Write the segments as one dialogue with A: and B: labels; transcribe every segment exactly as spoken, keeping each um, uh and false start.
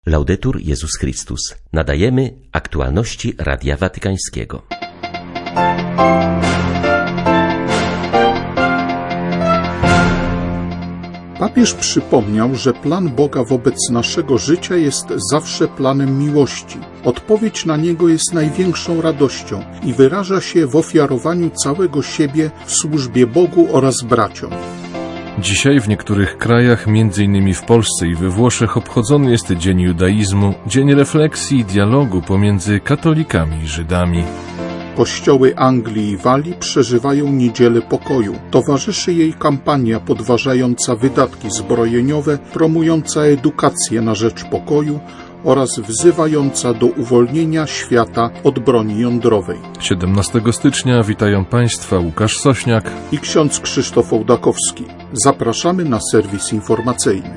A: Laudetur Jezus Chrystus. Nadajemy aktualności Radia Watykańskiego.
B: Papież przypomniał, że plan Boga wobec naszego życia jest zawsze planem miłości. Odpowiedź na niego jest największą radością i wyraża się w ofiarowaniu całego siebie w służbie Bogu oraz braciom.
C: Dzisiaj w niektórych krajach, między innymi w Polsce i we Włoszech, obchodzony jest Dzień Judaizmu, dzień refleksji i dialogu pomiędzy katolikami i Żydami.
B: Kościoły Anglii i Walii przeżywają Niedzielę Pokoju. Towarzyszy jej kampania podważająca wydatki zbrojeniowe, promująca edukację na rzecz pokoju oraz wzywająca do uwolnienia świata od broni jądrowej.
C: siedemnastego stycznia witają Państwa Łukasz Sośniak
B: i ksiądz Krzysztof Ołdakowski. Zapraszamy na serwis informacyjny.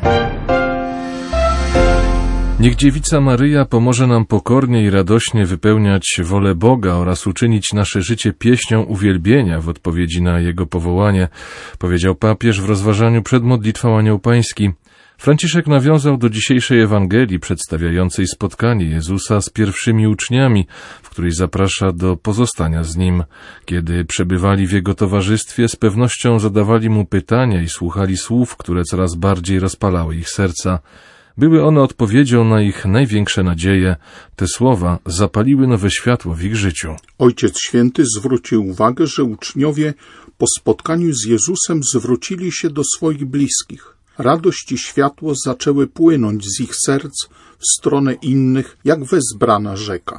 C: Niech Dziewica Maryja pomoże nam pokornie i radośnie wypełniać wolę Boga oraz uczynić nasze życie pieśnią uwielbienia w odpowiedzi na Jego powołanie, powiedział papież w rozważaniu przed modlitwą Anioł Pański. Franciszek nawiązał do dzisiejszej Ewangelii przedstawiającej spotkanie Jezusa z pierwszymi uczniami, w której zaprasza do pozostania z Nim. Kiedy przebywali w Jego towarzystwie, z pewnością zadawali Mu pytania i słuchali słów, które coraz bardziej rozpalały ich serca. Były one odpowiedzią na ich największe nadzieje. Te słowa zapaliły nowe światło w ich życiu.
B: Ojciec Święty zwrócił uwagę, że uczniowie po spotkaniu z Jezusem zwrócili się do swoich bliskich. Radość i światło zaczęły płynąć z ich serc w stronę innych, jak wezbrana rzeka.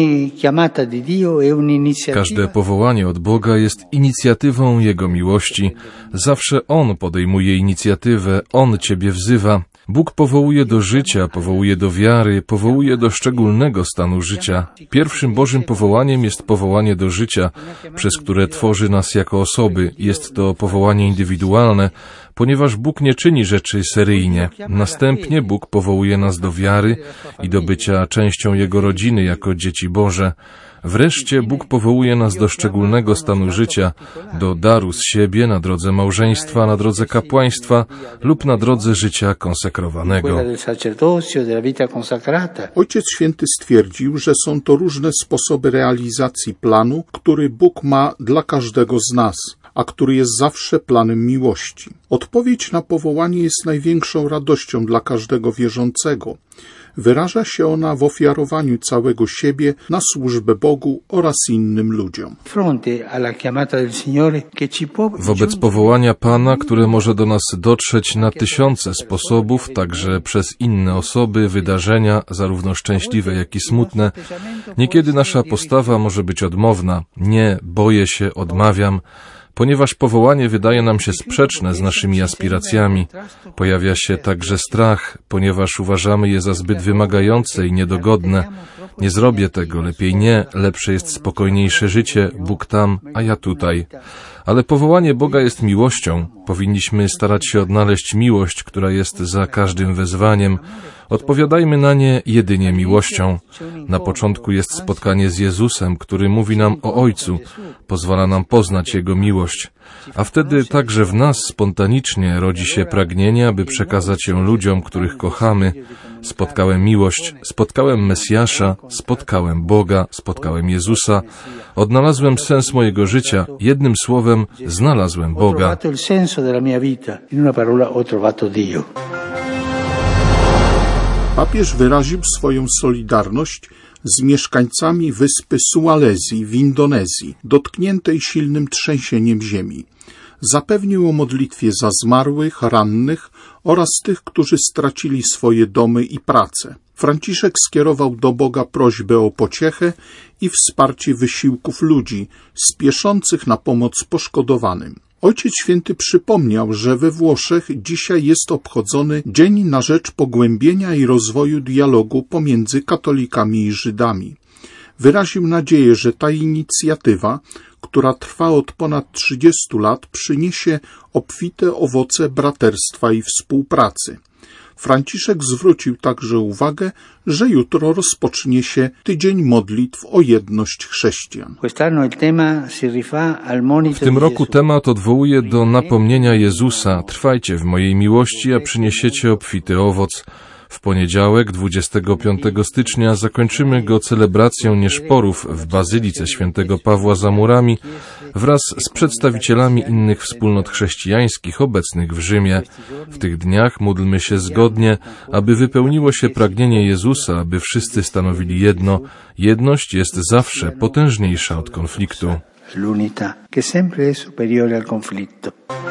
C: Każde powołanie od Boga jest inicjatywą Jego miłości. Zawsze On podejmuje inicjatywę, On Ciebie wzywa. Bóg powołuje do życia, powołuje do wiary, powołuje do szczególnego stanu życia. Pierwszym Bożym powołaniem jest powołanie do życia, przez które tworzy nas jako osoby. Jest to powołanie indywidualne, ponieważ Bóg nie czyni rzeczy seryjnie. Następnie Bóg powołuje nas do wiary i do bycia częścią Jego rodziny jako dzieci Boże. Wreszcie Bóg powołuje nas do szczególnego stanu życia, do daru z siebie na drodze małżeństwa, na drodze kapłaństwa lub na drodze życia konsekrowanego.
B: Ojciec Święty stwierdził, że są to różne sposoby realizacji planu, który Bóg ma dla każdego z nas, a który jest zawsze planem miłości. Odpowiedź na powołanie jest największą radością dla każdego wierzącego. Wyraża się ona w ofiarowaniu całego siebie na służbę Bogu oraz innym ludziom.
C: Wobec powołania Pana, które może do nas dotrzeć na tysiące sposobów, także przez inne osoby, wydarzenia, zarówno szczęśliwe, jak i smutne, niekiedy nasza postawa może być odmowna. Nie, boję się, odmawiam. Ponieważ powołanie wydaje nam się sprzeczne z naszymi aspiracjami, pojawia się także strach, ponieważ uważamy je za zbyt wymagające i niedogodne. Nie zrobię tego, lepiej nie, lepsze jest spokojniejsze życie, Bóg tam, a ja tutaj. Ale powołanie Boga jest miłością. Powinniśmy starać się odnaleźć miłość, która jest za każdym wezwaniem. Odpowiadajmy na nie jedynie miłością. Na początku jest spotkanie z Jezusem, który mówi nam o Ojcu, pozwala nam poznać Jego miłość. A wtedy także w nas spontanicznie rodzi się pragnienie, aby przekazać ją ludziom, których kochamy. Spotkałem miłość, spotkałem Mesjasza, spotkałem Boga, spotkałem Jezusa. Odnalazłem sens mojego życia. Jednym słowem, znalazłem Boga.
B: Papież wyraził swoją solidarność z mieszkańcami wyspy Sulawesi w Indonezji, dotkniętej silnym trzęsieniem ziemi. Zapewnił o modlitwie za zmarłych, rannych oraz tych, którzy stracili swoje domy i pracę. Franciszek skierował do Boga prośbę o pociechę i wsparcie wysiłków ludzi spieszących na pomoc poszkodowanym. Ojciec Święty przypomniał, że we Włoszech dzisiaj jest obchodzony Dzień na rzecz pogłębienia i rozwoju dialogu pomiędzy katolikami i Żydami. Wyraził nadzieję, że ta inicjatywa, która trwa od ponad trzydziestu lat, przyniesie obfite owoce braterstwa i współpracy. Franciszek zwrócił także uwagę, że jutro rozpocznie się Tydzień Modlitw o jedność chrześcijan.
C: W tym roku temat odwołuje do napomnienia Jezusa: trwajcie w mojej miłości, a przyniesiecie obfity owoc. W poniedziałek, dwudziestego piątego stycznia, zakończymy go celebracją nieszporów w Bazylice Świętego Pawła za murami wraz z przedstawicielami innych wspólnot chrześcijańskich obecnych w Rzymie. W tych dniach módlmy się zgodnie, aby wypełniło się pragnienie Jezusa, aby wszyscy stanowili jedno. Jedność jest zawsze potężniejsza od konfliktu.
D: L'unità che sempre è superiore al conflitto.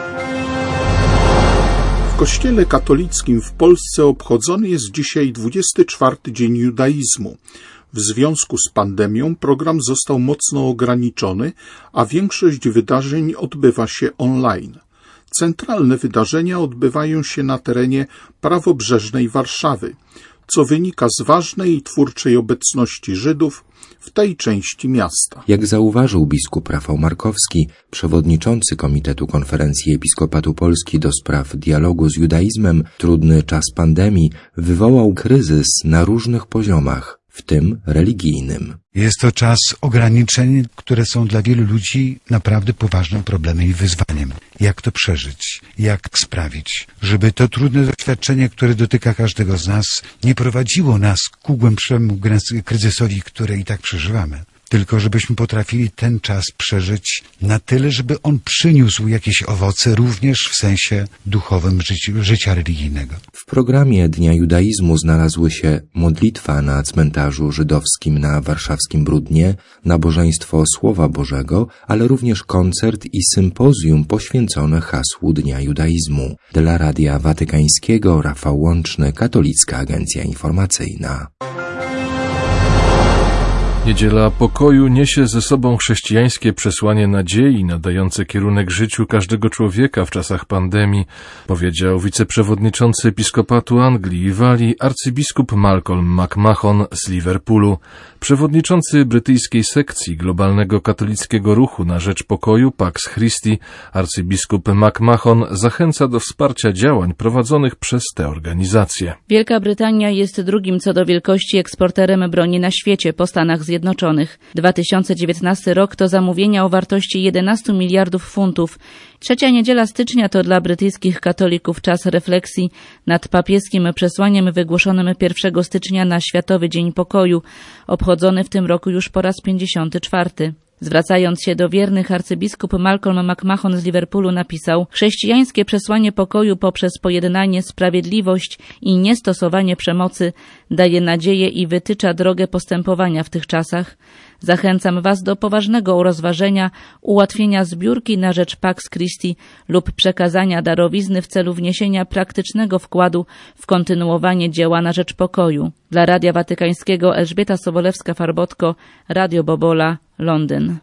B: W Kościele katolickim w Polsce obchodzony jest dzisiaj dwudziesty czwarty dzień judaizmu. W związku z pandemią program został mocno ograniczony, a większość wydarzeń odbywa się online. Centralne wydarzenia odbywają się na terenie prawobrzeżnej Warszawy, co wynika z ważnej i twórczej obecności Żydów w tej części miasta.
E: Jak zauważył biskup Rafał Markowski, przewodniczący Komitetu Konferencji Episkopatu Polski do spraw dialogu z judaizmem, trudny czas pandemii wywołał kryzys na różnych poziomach, w tym religijnym.
F: Jest to czas ograniczeń, które są dla wielu ludzi naprawdę poważnym problemem i wyzwaniem. Jak to przeżyć? Jak sprawić, żeby to trudne doświadczenie, które dotyka każdego z nas, nie prowadziło nas ku głębszemu kryzysowi, który i tak przeżywamy, tylko żebyśmy potrafili ten czas przeżyć na tyle, żeby on przyniósł jakieś owoce również w sensie duchowym życi, życia religijnego.
E: W programie Dnia Judaizmu znalazły się modlitwa na cmentarzu żydowskim na warszawskim Brudnie, nabożeństwo Słowa Bożego, ale również koncert i sympozjum poświęcone hasłu Dnia Judaizmu. Dla Radia Watykańskiego Rafał Łączny, Katolicka Agencja Informacyjna.
C: Niedziela Pokoju niesie ze sobą chrześcijańskie przesłanie nadziei nadające kierunek życiu każdego człowieka w czasach pandemii, powiedział wiceprzewodniczący Episkopatu Anglii i Walii arcybiskup Malcolm McMahon z Liverpoolu. Przewodniczący brytyjskiej sekcji Globalnego Katolickiego Ruchu na Rzecz Pokoju Pax Christi, arcybiskup McMahon zachęca do wsparcia działań prowadzonych przez tę organizację.
G: Wielka Brytania jest drugim co do wielkości eksporterem broni na świecie po Stanach Zjednoczonych. dwa tysiące dziewiętnasty rok to zamówienia o wartości jedenaście miliardów funtów. Trzecia niedziela stycznia to dla brytyjskich katolików czas refleksji nad papieskim przesłaniem wygłoszonym pierwszego stycznia na Światowy Dzień Pokoju, obchodzony w tym roku już po raz pięćdziesiąty czwarty. Zwracając się do wiernych, arcybiskup Malcolm McMahon z Liverpoolu napisał: chrześcijańskie przesłanie pokoju poprzez pojednanie, sprawiedliwość i niestosowanie przemocy daje nadzieję i wytycza drogę postępowania w tych czasach. Zachęcam Was do poważnego rozważenia ułatwienia zbiórki na rzecz Pax Christi lub przekazania darowizny w celu wniesienia praktycznego wkładu w kontynuowanie dzieła na rzecz pokoju. Dla Radia Watykańskiego Elżbieta Sobolewska-Farbotko, Radio Bobola, Londyn.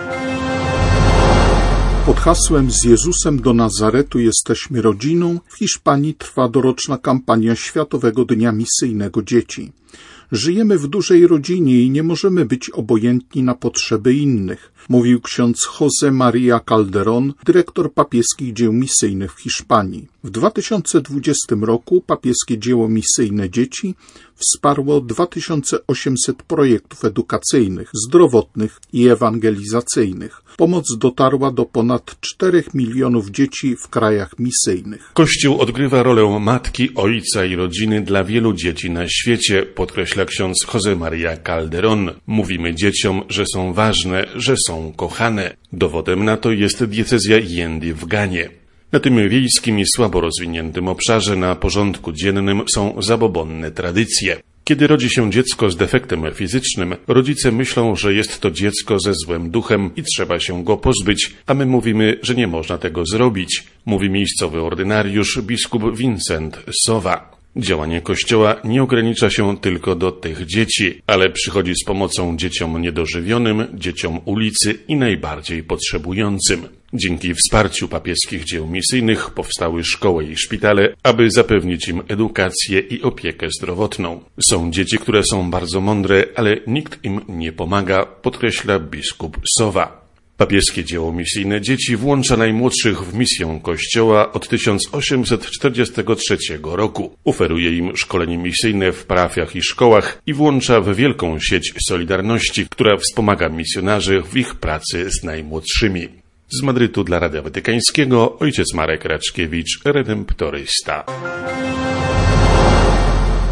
B: Pod hasłem Z Jezusem do Nazaretu jesteśmy rodziną w Hiszpanii trwa doroczna kampania Światowego Dnia Misyjnego Dzieci. Żyjemy w dużej rodzinie i nie możemy być obojętni na potrzeby innych, mówił ksiądz José María Calderón, dyrektor papieskich dzieł misyjnych w Hiszpanii. W dwa tysiące dwudziestym roku papieskie dzieło misyjne dzieci wsparło dwa tysiące osiemset projektów edukacyjnych, zdrowotnych i ewangelizacyjnych. Pomoc dotarła do ponad czterech milionów dzieci w krajach misyjnych.
H: Kościół odgrywa rolę matki, ojca i rodziny dla wielu dzieci na świecie, podkreśla ksiądz José María Calderón. Mówimy dzieciom, że są ważne, że są kochane. Dowodem na to jest diecezja Yendi w Ganie. Na tym wiejskim i słabo rozwiniętym obszarze na porządku dziennym są zabobonne tradycje. Kiedy rodzi się dziecko z defektem fizycznym, rodzice myślą, że jest to dziecko ze złym duchem i trzeba się go pozbyć, a my mówimy, że nie można tego zrobić, mówi miejscowy ordynariusz biskup Vincent Sowa. Działanie Kościoła nie ogranicza się tylko do tych dzieci, ale przychodzi z pomocą dzieciom niedożywionym, dzieciom ulicy i najbardziej potrzebującym. Dzięki wsparciu papieskich dzieł misyjnych powstały szkoły i szpitale, aby zapewnić im edukację i opiekę zdrowotną. Są dzieci, które są bardzo mądre, ale nikt im nie pomaga, podkreśla biskup Sowa. Papieskie dzieło misyjne dzieci włącza najmłodszych w misję Kościoła od tysiąc osiemset czterdziestego trzeciego roku. Oferuje im szkolenie misyjne w parafiach i szkołach i włącza w wielką sieć Solidarności, która wspomaga misjonarzy w ich pracy z najmłodszymi. Z Madrytu dla Radia Watykańskiego ojciec Marek Raczkiewicz, redemptorysta.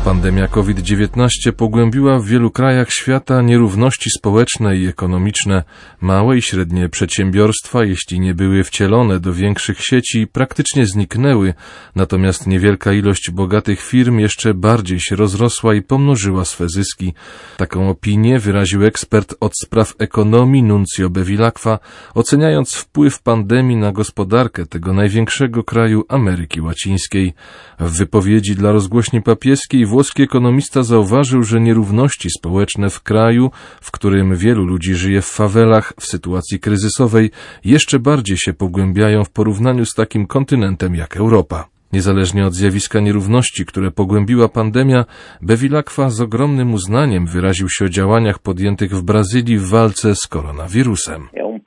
C: Pandemia COVID dziewiętnaście pogłębiła w wielu krajach świata nierówności społeczne i ekonomiczne. Małe i średnie przedsiębiorstwa, jeśli nie były wcielone do większych sieci, praktycznie zniknęły, natomiast niewielka ilość bogatych firm jeszcze bardziej się rozrosła i pomnożyła swe zyski. Taką opinię wyraził ekspert od spraw ekonomii Nunzio Bevilacqua, oceniając wpływ pandemii na gospodarkę tego największego kraju Ameryki Łacińskiej. W wypowiedzi dla rozgłośni papieskiej włoski ekonomista zauważył, że nierówności społeczne w kraju, w którym wielu ludzi żyje w fawelach, w sytuacji kryzysowej, jeszcze bardziej się pogłębiają w porównaniu z takim kontynentem jak Europa. Niezależnie od zjawiska nierówności, które pogłębiła pandemia, Bevilacqua z ogromnym uznaniem wyraził się o działaniach podjętych w Brazylii w walce z koronawirusem.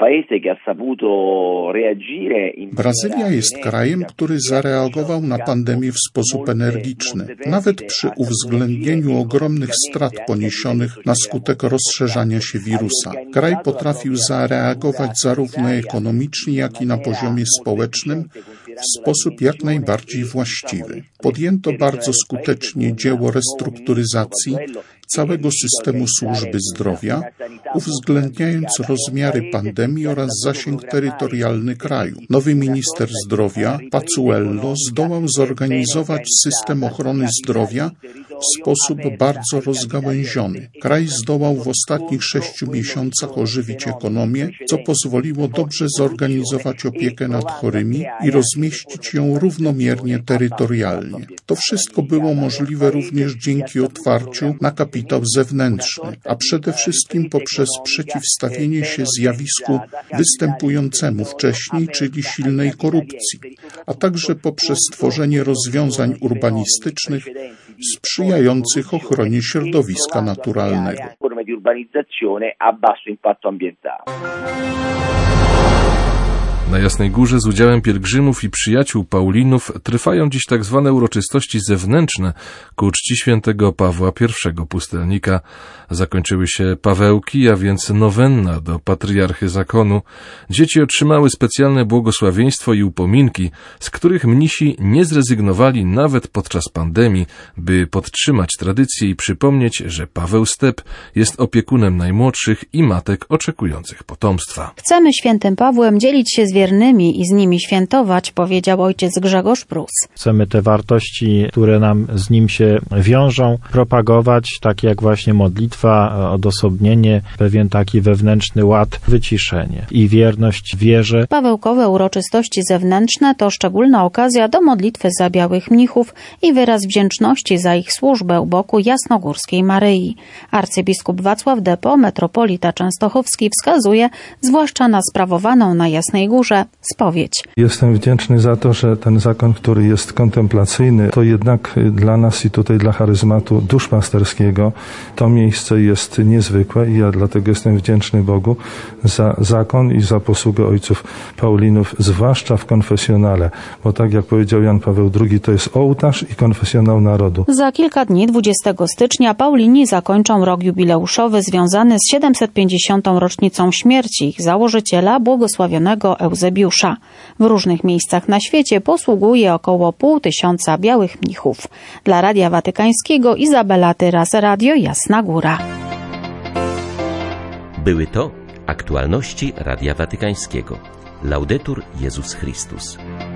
B: Brazylia jest krajem, który zareagował na pandemię w sposób energiczny. Nawet przy uwzględnieniu ogromnych strat poniesionych na skutek rozszerzania się wirusa. Kraj potrafił zareagować zarówno ekonomicznie, jak i na poziomie społecznym w sposób jak najbardziej właściwy. Podjęto bardzo skutecznie dzieło restrukturyzacji całego systemu służby zdrowia, uwzględniając rozmiary pandemii oraz zasięg terytorialny kraju. Nowy minister zdrowia, Pazuello, zdołał zorganizować system ochrony zdrowia w sposób bardzo rozgałęziony. Kraj zdołał w ostatnich sześciu miesiącach ożywić ekonomię, co pozwoliło dobrze zorganizować opiekę nad chorymi i rozmieścić ją równomiernie terytorialnie. To wszystko było możliwe również dzięki otwarciu na kapitał zewnętrzny, a przede wszystkim poprzez przeciwstawienie się zjawisku występującemu wcześniej, czyli silnej korupcji, a także poprzez stworzenie rozwiązań urbanistycznych sprzyjających ochronie środowiska naturalnego.
C: Na Jasnej Górze z udziałem pielgrzymów i przyjaciół Paulinów trwają dziś tak zwane uroczystości zewnętrzne ku czci świętego Pawła I Pustelnika. Zakończyły się Pawełki, a więc nowenna do patriarchy zakonu. Dzieci otrzymały specjalne błogosławieństwo i upominki, z których mnisi nie zrezygnowali nawet podczas pandemii, by podtrzymać tradycję i przypomnieć, że Paweł Step jest opiekunem najmłodszych i matek oczekujących potomstwa.
I: Chcemy świętym Pawłem dzielić się z wiernymi i z nimi świętować, powiedział ojciec Grzegorz Prus.
J: Chcemy te wartości, które nam z nim się wiążą, propagować, takie jak właśnie modlitwa, odosobnienie, pewien taki wewnętrzny ład, wyciszenie i wierność wierze.
I: Pawełkowe uroczystości zewnętrzne to szczególna okazja do modlitwy za białych mnichów i wyraz wdzięczności za ich służbę u boku Jasnogórskiej Maryi. Arcybiskup Wacław Depo, metropolita częstochowski, wskazuje zwłaszcza na sprawowaną na Jasnej Górze spowiedź.
K: Jestem wdzięczny za to, że ten zakon, który jest kontemplacyjny, to jednak dla nas i tutaj dla charyzmatu duszpasterskiego to miejsce jest niezwykłe i ja dlatego jestem wdzięczny Bogu za zakon i za posługę ojców Paulinów, zwłaszcza w konfesjonale, bo tak jak powiedział Jan Paweł drugi, to jest ołtarz i konfesjonał narodu.
I: Za kilka dni, dwudziestego stycznia, Paulini zakończą rok jubileuszowy związany z siedemset pięćdziesiątą rocznicą śmierci ich założyciela, błogosławionego Eusebiusza. W różnych miejscach na świecie posługuje około pół tysiąca białych mnichów. Dla Radia Watykańskiego Izabela Tyras, Radio Jasna Góra.
A: Były to aktualności Radia Watykańskiego. Laudetur Jezus Chrystus.